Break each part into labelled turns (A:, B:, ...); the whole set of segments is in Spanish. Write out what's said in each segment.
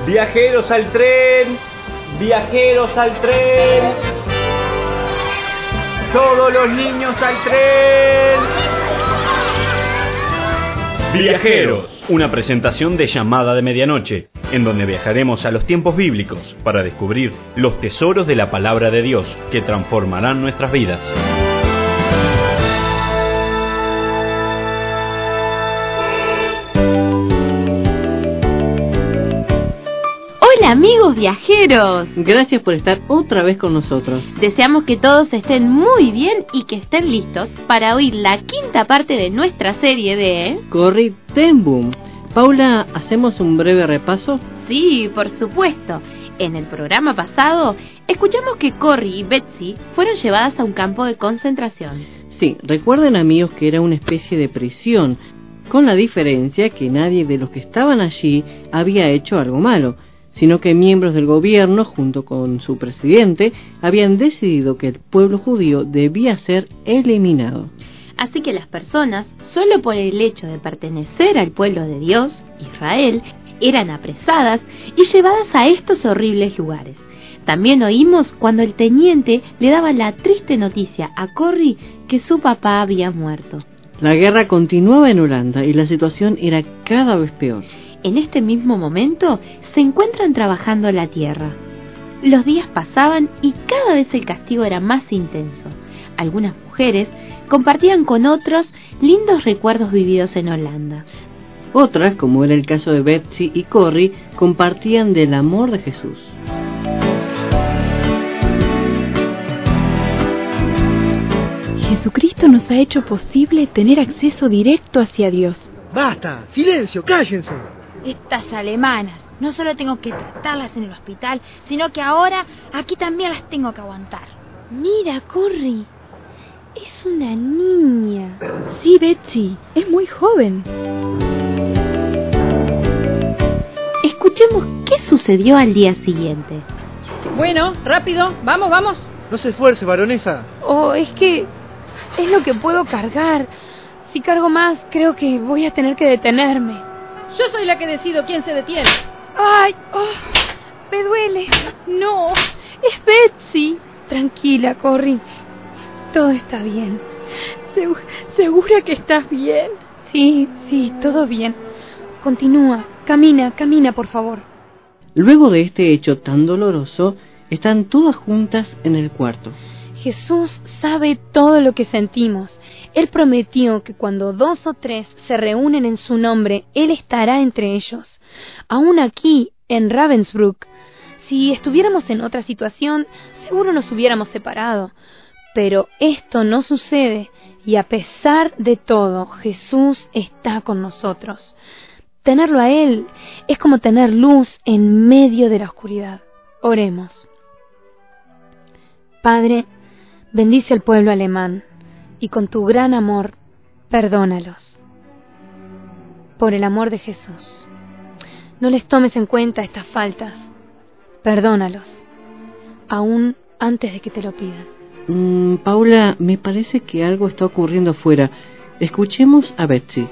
A: Viajeros al tren, viajeros al tren. Todos los niños al tren. Viajeros, una presentación de Llamada de Medianoche, en donde viajaremos a los tiempos bíblicos para descubrir los tesoros de la palabra de Dios que transformarán nuestras vidas.
B: Hola amigos viajeros.
C: Gracias por estar otra vez con nosotros.
B: Deseamos que todos estén muy bien y que estén listos para oír la quinta parte de nuestra serie de
C: Corrie ten Boom. Paula, ¿hacemos un breve repaso?
B: Sí, por supuesto. En el programa pasado escuchamos que Corrie y Betsy fueron llevadas a un campo de concentración.
C: Sí, recuerden amigos que era una especie de prisión, con la diferencia que nadie de los que estaban allí había hecho algo malo, sino que miembros del gobierno, junto con su presidente, habían decidido que el pueblo judío debía ser eliminado.
B: Así que las personas, solo por el hecho de pertenecer al pueblo de Dios, Israel, eran apresadas y llevadas a estos horribles lugares. También oímos cuando el teniente le daba la triste noticia a Corrie que su papá había muerto.
C: La guerra continuaba en Holanda y la situación era cada vez peor.
B: En este mismo momento se encuentran trabajando la tierra. Los días pasaban y cada vez el castigo era más intenso. Algunas mujeres compartían con otros lindos recuerdos vividos en Holanda.
C: Otras, como era el caso de Betsy y Corrie, compartían del amor de Jesús.
D: Jesucristo nos ha hecho posible tener acceso directo hacia Dios.
E: ¡Basta! ¡Silencio! ¡Cállense!
F: Estas alemanas, no solo tengo que tratarlas en el hospital, sino que ahora aquí también las tengo que aguantar.
D: Mira, Corrie, es una niña. Sí, Betsy, es muy joven.
B: Escuchemos qué sucedió al día siguiente.
G: Bueno, rápido, vamos, vamos.
E: No se esfuerce, baronesa.
D: Oh, es que es lo que puedo cargar. Si cargo más, creo que voy a tener que detenerme.
G: Yo soy la que decido quién se detiene.
D: ¡Ay! Oh, me duele. No, es Betsy. Tranquila, Corrie. Todo está bien. ¿Segura que estás bien? Sí, todo bien. Continúa. Camina, por favor.
C: Luego de este hecho tan doloroso, están todas juntas en el cuarto.
D: Jesús sabe todo lo que sentimos. Él prometió que cuando 2 o 3 se reúnen en su nombre, Él estará entre ellos. Aún aquí, en Ravensbrück, si estuviéramos en otra situación, seguro nos hubiéramos separado. Pero esto no sucede, y a pesar de todo, Jesús está con nosotros. Tenerlo a Él es como tener luz en medio de la oscuridad. Oremos. Padre, bendice al pueblo alemán, y con tu gran amor, perdónalos. Por el amor de Jesús, no les tomes en cuenta estas faltas. Perdónalos, aún antes de que te lo pidan.
C: Paula, me parece que algo está ocurriendo afuera. Escuchemos a Betsy.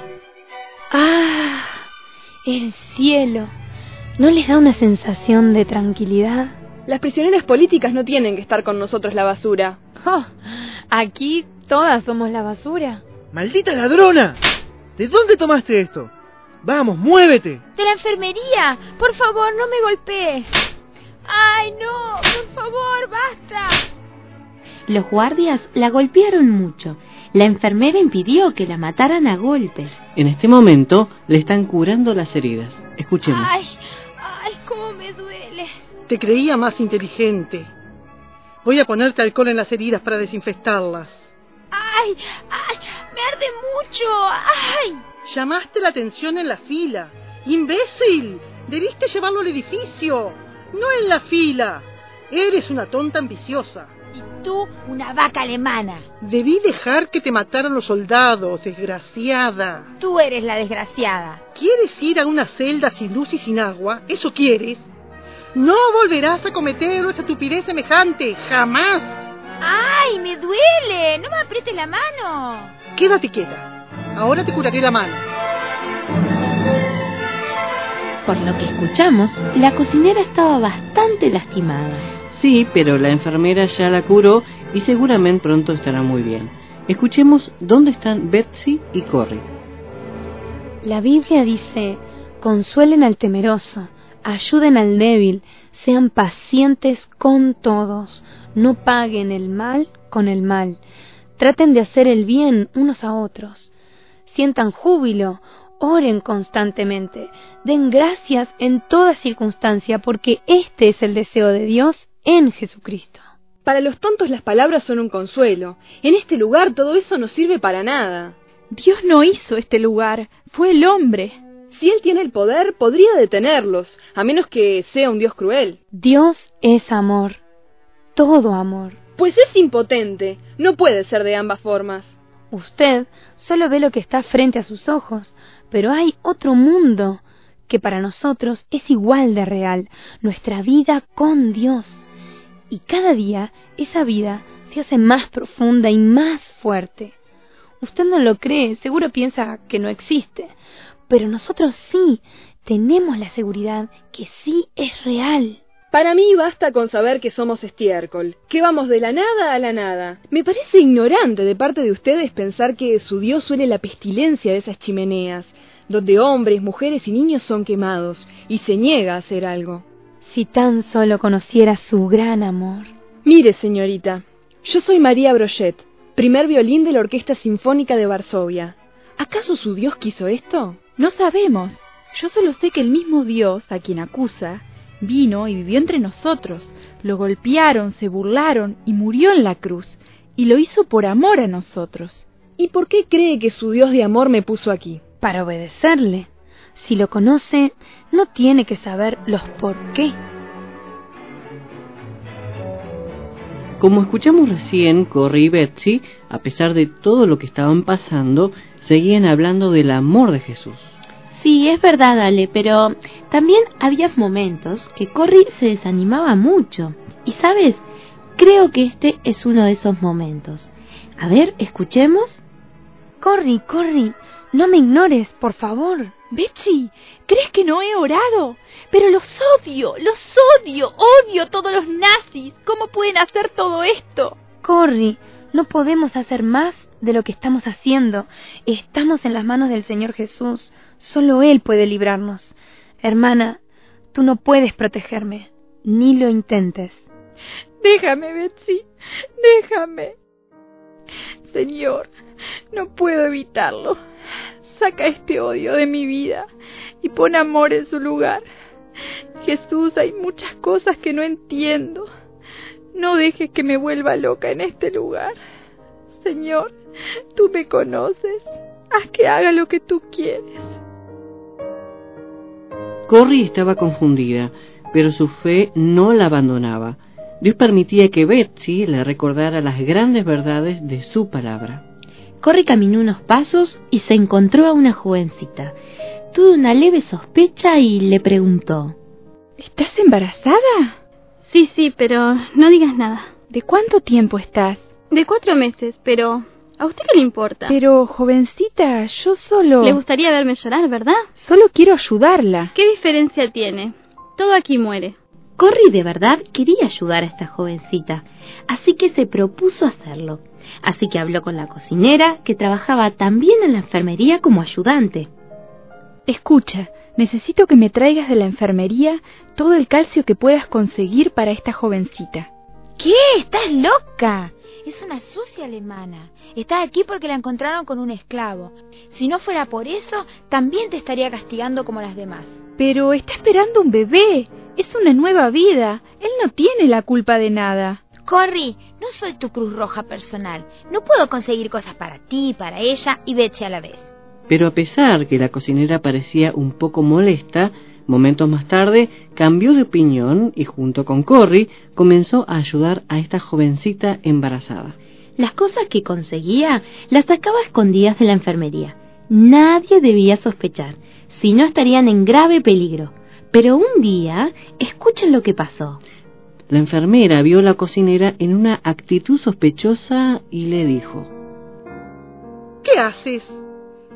D: ¡Ah! El cielo. ¿No les da una sensación de tranquilidad?
H: Las prisioneras políticas no tienen que estar con nosotros la basura.
D: Oh, aquí todas somos la basura.
E: ¡Maldita ladrona! ¿De dónde tomaste esto? ¡Vamos, muévete!
F: ¡De la enfermería! ¡Por favor, no me golpees! ¡Ay, no! ¡Por favor, basta!
B: Los guardias la golpearon mucho. La enfermera impidió que la mataran a golpes.
C: En este momento le están curando las heridas. Escuchemos.
F: ¡Ay, cómo me duele!
E: Te creía más inteligente. Voy a ponerte alcohol en las heridas para desinfectarlas.
F: ¡Ay! ¡Me arde mucho! ¡Ay!
E: Llamaste la atención en la fila. ¡Imbécil! Debiste llevarlo al edificio, no en la fila. Eres una tonta ambiciosa.
F: Y tú, una vaca alemana.
E: Debí dejar que te mataran los soldados, desgraciada.
F: Tú eres la desgraciada.
E: ¿Quieres ir a una celda sin luz y sin agua? ¿Eso quieres? No volverás a cometer una estupidez semejante, jamás.
F: ¡Ay, me duele! ¡No me aprietes la mano!
E: Quédate quieta. Ahora te curaré la mano.
B: Por lo que escuchamos, la cocinera estaba bastante lastimada.
C: Sí, pero la enfermera ya la curó y seguramente pronto estará muy bien. Escuchemos dónde están Betsy y Corrie.
D: La Biblia dice: consuelen al temeroso, ayuden al débil, sean pacientes con todos, no paguen el mal con el mal, traten de hacer el bien unos a otros, sientan júbilo, oren constantemente, den gracias en toda circunstancia, porque este es el deseo de Dios en Jesucristo.
H: Para los tontos las palabras son un consuelo. En este lugar todo eso no sirve para nada.
F: Dios no hizo este lugar, fue el hombre.
H: Si Él tiene el poder, podría detenerlos, a menos que sea un Dios cruel.
D: Dios es amor, todo amor.
H: Pues es impotente, no puede ser de ambas formas.
D: Usted solo ve lo que está frente a sus ojos, pero hay otro mundo que para nosotros es igual de real, nuestra vida con Dios. Y cada día esa vida se hace más profunda y más fuerte. Usted no lo cree, seguro piensa que no existe, pero nosotros sí tenemos la seguridad que sí es real.
H: Para mí basta con saber que somos estiércol, que vamos de la nada a la nada. Me parece ignorante de parte de ustedes pensar que su Dios suele la pestilencia de esas chimeneas, donde hombres, mujeres y niños son quemados, y se niega a hacer algo.
D: Si tan solo conociera su gran amor.
H: Mire, señorita, yo soy María Brochet, primer violín de la Orquesta Sinfónica de Varsovia. ¿Acaso su Dios quiso esto?
F: No sabemos. Yo solo sé que el mismo Dios, a quien acusa, vino y vivió entre nosotros. Lo golpearon, se burlaron y murió en la cruz. Y lo hizo por amor a nosotros.
H: ¿Y por qué cree que su Dios de amor me puso aquí?
D: Para obedecerle. Si lo conoce, no tiene que saber los por qué.
C: Como escuchamos recién, Corrie y Betsy, a pesar de todo lo que estaban pasando, seguían hablando del amor de Jesús.
B: Sí, es verdad, Ale, pero también había momentos que Corrie se desanimaba mucho. Y ¿sabes? Creo que este es uno de esos momentos. A ver, escuchemos.
D: Corrie, no me ignores, por favor.
F: Betsy, ¿crees que no he orado? Pero los odio, odio a todos los nazis. ¿Cómo pueden hacer todo esto?
D: Corrie, no podemos hacer más de lo que estamos haciendo. Estamos en las manos del Señor Jesús. Solo Él puede librarnos. Hermana, tú no puedes protegerme, ni lo intentes.
F: Déjame, Betsy, déjame. Señor, no puedo evitarlo. Saca este odio de mi vida y pon amor en su lugar. Jesús, hay muchas cosas que no entiendo. No dejes que me vuelva loca en este lugar. Señor, tú me conoces. Haz que haga lo que tú quieres.
C: Corrie estaba confundida, pero su fe no la abandonaba. Dios permitía que Betsy le recordara las grandes verdades de su palabra.
B: Corrie caminó unos pasos y se encontró a una jovencita. Tuvo una leve sospecha y le preguntó:
F: ¿Estás embarazada?
I: Sí, pero no digas nada.
F: ¿De cuánto tiempo estás?
I: De 4 meses, pero ¿a usted qué le importa?
F: Pero, jovencita, yo solo...
I: Le gustaría verme llorar, ¿verdad?
F: Solo quiero ayudarla.
I: ¿Qué diferencia tiene? Todo aquí muere.
B: Corrie de verdad quería ayudar a esta jovencita, así que se propuso hacerlo. Así que habló con la cocinera, que trabajaba también en la enfermería como ayudante.
F: Escucha, necesito que me traigas de la enfermería todo el calcio que puedas conseguir para esta jovencita.
G: ¿Qué? ¿Estás loca? Es una sucia alemana. Está aquí porque la encontraron con un esclavo. Si no fuera por eso, también te estaría castigando como las demás.
F: Pero está esperando un bebé. Es una nueva vida. Él no tiene la culpa de nada.
G: Corrie, no soy tu Cruz Roja personal. No puedo conseguir cosas para ti, para ella y Betsy a la vez.
C: Pero a pesar que la cocinera parecía un poco molesta, momentos más tarde cambió de opinión y junto con Corrie comenzó a ayudar a esta jovencita embarazada.
B: Las cosas que conseguía las sacaba escondidas de la enfermería. Nadie debía sospechar, si no estarían en grave peligro. Pero un día, escuchen lo que pasó.
C: La enfermera vio a la cocinera en una actitud sospechosa y le dijo:
E: ¿Qué haces?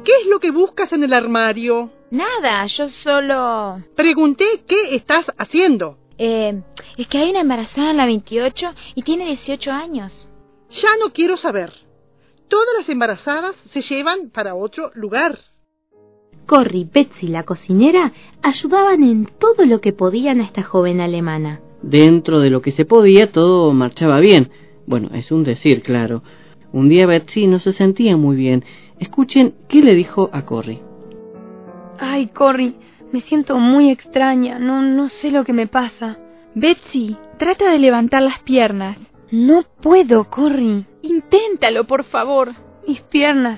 E: ¿Qué es lo que buscas en el armario?
G: Nada, yo solo...
E: Pregunté qué estás haciendo.
G: Es que hay una embarazada en la 28 y tiene 18 años.
E: Ya no quiero saber. Todas las embarazadas se llevan para otro lugar.
B: Corrie, Betsy, la cocinera, ayudaban en todo lo que podían a esta joven alemana.
C: Dentro de lo que se podía, todo marchaba bien. Bueno, es un decir, claro. Un día Betsy no se sentía muy bien. Escuchen qué le dijo a Corrie.
D: Ay, Corrie, me siento muy extraña. No sé lo que me pasa.
F: Betsy, trata de levantar las piernas.
D: No puedo, Corrie.
F: Inténtalo, por favor.
D: Mis piernas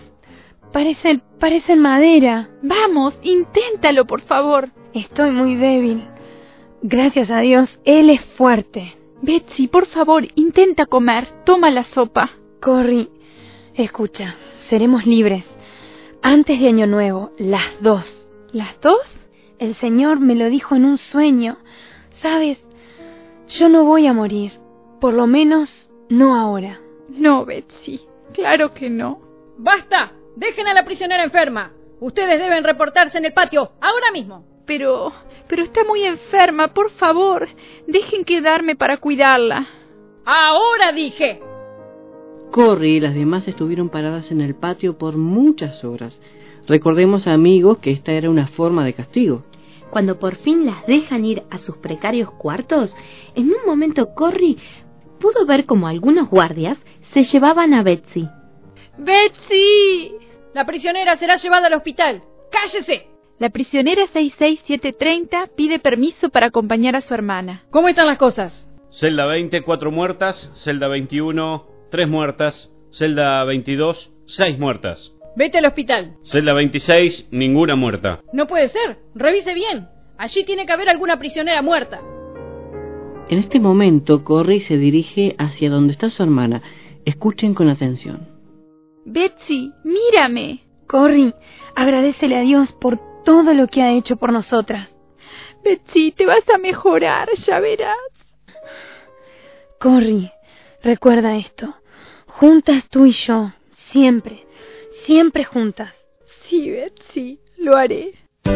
D: parecen madera.
F: Vamos, inténtalo, por favor.
D: Estoy muy débil. Gracias a Dios, él es fuerte.
F: Betsy, por favor, intenta comer. Toma la sopa.
D: Corrie, escucha, seremos libres. Antes de Año Nuevo, las 2.
F: ¿Las 2?
D: El Señor me lo dijo en un sueño. ¿Sabes? Yo no voy a morir. Por lo menos, no ahora.
F: No, Betsy, claro que no.
J: ¡Basta! ¡Dejen a la prisionera enferma! Ustedes deben reportarse en el patio, ahora mismo.
F: Pero está muy enferma, por favor. Dejen quedarme para cuidarla.
J: ¡Ahora dije!
C: Corrie y las demás estuvieron paradas en el patio por muchas horas. Recordemos, amigos, que esta era una forma de castigo.
B: Cuando por fin las dejan ir a sus precarios cuartos, en un momento Corrie pudo ver como algunos guardias se llevaban a Betsy.
F: ¡Betsy!
J: La prisionera será llevada al hospital. ¡Cállese!
F: La prisionera 66730 pide permiso para acompañar a su hermana.
J: ¿Cómo están las cosas?
A: Celda 20, 4 muertas. Celda 21, 3 muertas. Celda 22, 6 muertas.
J: Vete al hospital.
A: Celda 26, ninguna muerta.
J: No puede ser. Revise bien. Allí tiene que haber alguna prisionera muerta.
C: En este momento, Corrie se dirige hacia donde está su hermana. Escuchen con atención.
F: Betsy, mírame.
D: Corrie, agradécele a Dios por todo lo que ha hecho por nosotras.
F: Betsy, te vas a mejorar, ya verás.
D: Corrie, recuerda esto. Juntas tú y yo, siempre juntas.
F: Sí, Betsy, lo haré.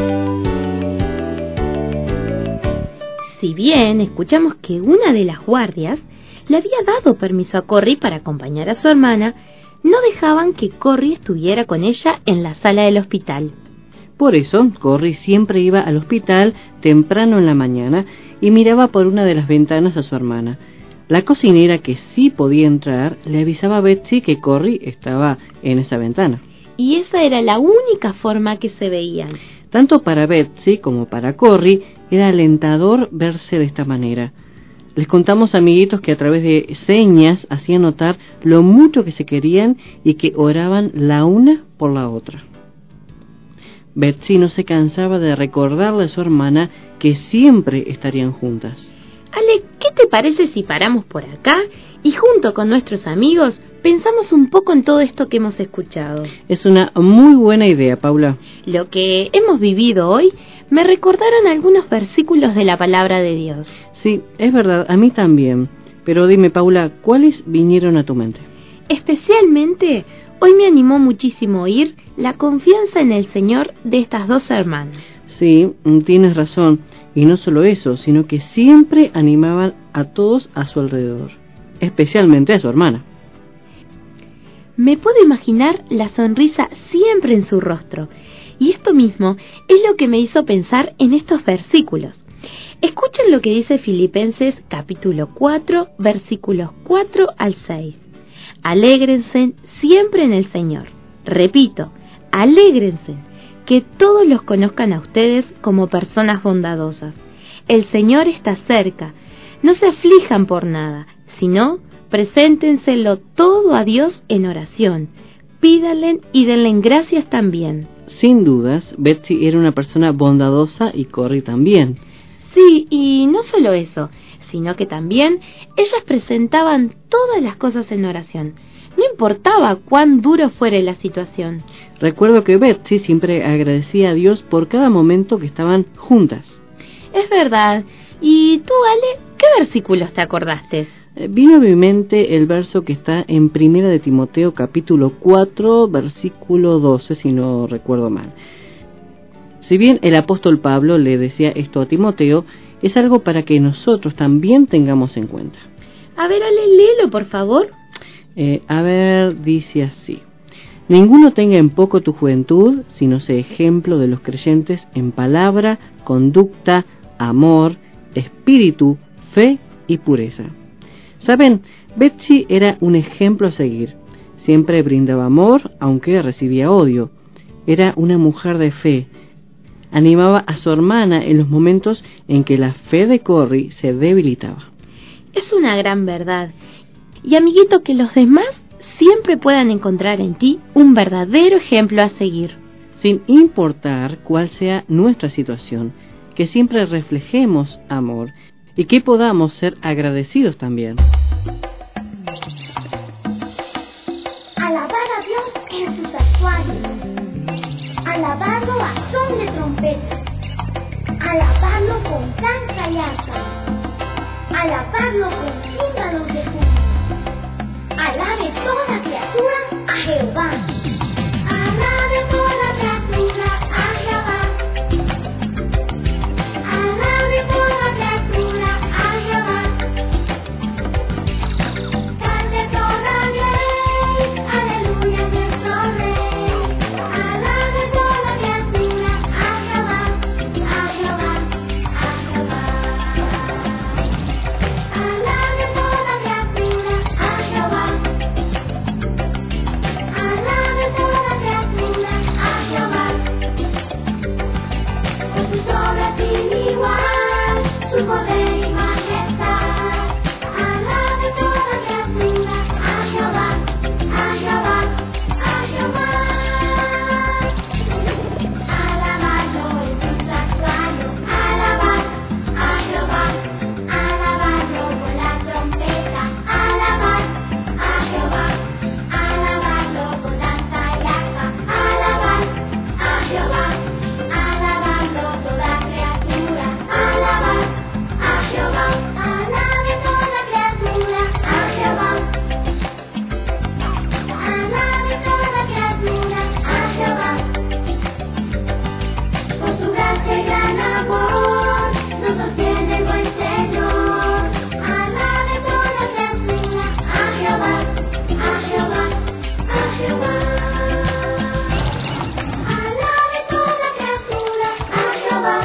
B: Si bien escuchamos que una de las guardias le había dado permiso a Corrie para acompañar a su hermana, no dejaban que Corrie estuviera con ella en la sala del hospital.
C: Por eso, Corrie siempre iba al hospital temprano en la mañana y miraba por una de las ventanas a su hermana. La cocinera, que sí podía entrar, le avisaba a Betsy que Corrie estaba en esa ventana.
B: Y esa era la única forma que se veían.
C: Tanto para Betsy como para Corrie era alentador verse de esta manera. Les contamos, amiguitos, que a través de señas hacían notar lo mucho que se querían y que oraban la una por la otra. Betsy no se cansaba de recordarle a su hermana que siempre estarían juntas.
B: Ale, ¿qué te parece si paramos por acá y junto con nuestros amigos pensamos un poco en todo esto que hemos escuchado?
C: Es una muy buena idea, Paula.
B: Lo que hemos vivido hoy me recordaron algunos versículos de la palabra de Dios.
C: Sí, es verdad, a mí también. Pero dime, Paula, ¿cuáles vinieron a tu mente?
B: Especialmente, hoy me animó muchísimo oír la confianza en el Señor de estas dos hermanas.
C: Sí, tienes razón. Y no solo eso, sino que siempre animaban a todos a su alrededor, especialmente a su hermana.
B: Me puedo imaginar la sonrisa siempre en su rostro, y esto mismo es lo que me hizo pensar en estos versículos. Escuchen lo que dice Filipenses capítulo 4, versículos 4 al 6. Alégrense siempre en el Señor. Repito, alégrense. Que todos los conozcan a ustedes como personas bondadosas. El Señor está cerca. No se aflijan por nada, sino preséntenselo todo a Dios en oración. Pídanle y denle gracias también.
C: Sin dudas, Betsy era una persona bondadosa y Corrie también.
B: Sí, y no solo eso, sino que también ellas presentaban todas las cosas en oración. No importaba cuán duro fuera la situación.
C: Recuerdo que Betsy siempre agradecía a Dios por cada momento que estaban juntas.
B: Es verdad. ¿Y tú, Ale, qué versículos te acordaste?
C: vino a mi mente el verso que está en Primera de Timoteo capítulo 4 versículo 12, si no recuerdo mal. Si bien el apóstol Pablo le decía esto a Timoteo, es algo para que nosotros también tengamos en cuenta.
B: A ver, Ale, léelo, por favor.
C: Dice así: ninguno tenga en poco tu juventud, sino sea ejemplo de los creyentes en palabra, conducta, amor, espíritu, fe y pureza. Saben, Betsy era un ejemplo a seguir. Siempre brindaba amor, aunque recibía odio. Era una mujer de fe. Animaba a su hermana en los momentos en que la fe de Corrie se debilitaba.
B: Es una gran verdad. Y amiguito, que los demás siempre puedan encontrar en ti un verdadero ejemplo a seguir.
C: Sin importar cuál sea nuestra situación, que siempre reflejemos amor y que podamos ser agradecidos también.
K: Alabar a Dios en sus santuarios, alabarlo a son de trompeta, alabarlo con danza y arpa, alabarlo con címbalos de júbilo. Alabe toda criatura a Jehová. Alabe toda criatura a Jehová. Alabe toda criatura a Jehová. Cante toda rey, aleluya nuestro rey. Alabe toda criatura a Jehová, a Jehová, a Jehová. Alabe toda criatura a Jehová. Alabe toda criatura a Jehová. Por sus obras sin igual, su poder y majestad. Alabe toda criatura a Jehová, a Jehová, a Jehová. Alabarlo en sus santuarios, alabar a Jehová. Alabarlo con la trompeta, alabar a Jehová. Alabarlo con danza y arpa, alabar a Jehová. Alabarlo toda criatura, alabar a Jehová. Alabe toda criatura a Jehová. Alabe toda criatura a Jehová. Por su gracia y gran amor nos sostiene el buen Señor. Alabe toda criatura a Jehová, a Jehová, a Jehová. Alabe toda criatura a Jehová.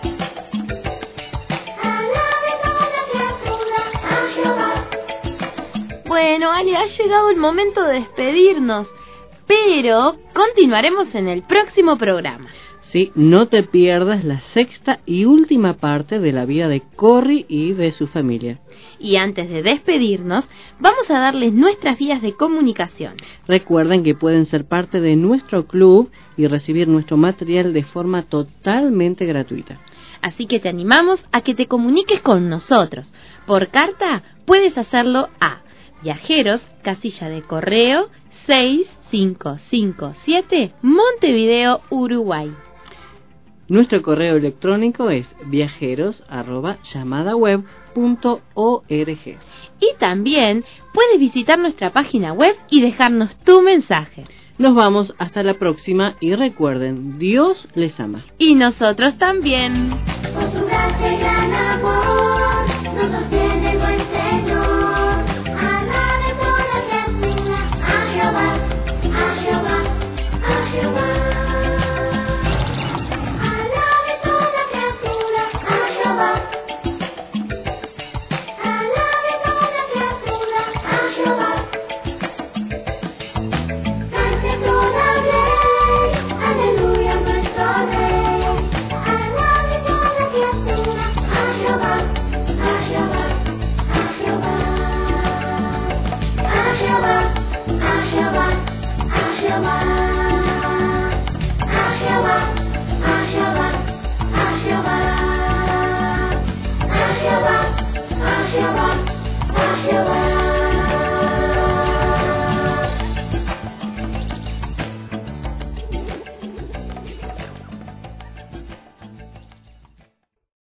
K: Alabe toda criatura a Jehová.
B: Bueno, Ale, ha llegado el momento de despedirnos, pero continuaremos en el próximo programa.
C: Sí, no te pierdas la sexta y última parte de la vida de Corrie y de su familia.
B: Y antes de despedirnos, vamos a darles nuestras vías de comunicación.
C: Recuerden que pueden ser parte de nuestro club y recibir nuestro material de forma totalmente gratuita.
B: Así que te animamos a que te comuniques con nosotros. Por carta puedes hacerlo a Viajeros, casilla de correo 6557, Montevideo, Uruguay.
C: Nuestro correo electrónico es viajeros@llamadaweb.org.
B: Y también puedes visitar nuestra página web y dejarnos tu mensaje.
C: Nos vamos hasta la próxima y recuerden, Dios les ama.
B: Y nosotros también.
K: Por su gracia y gran amor.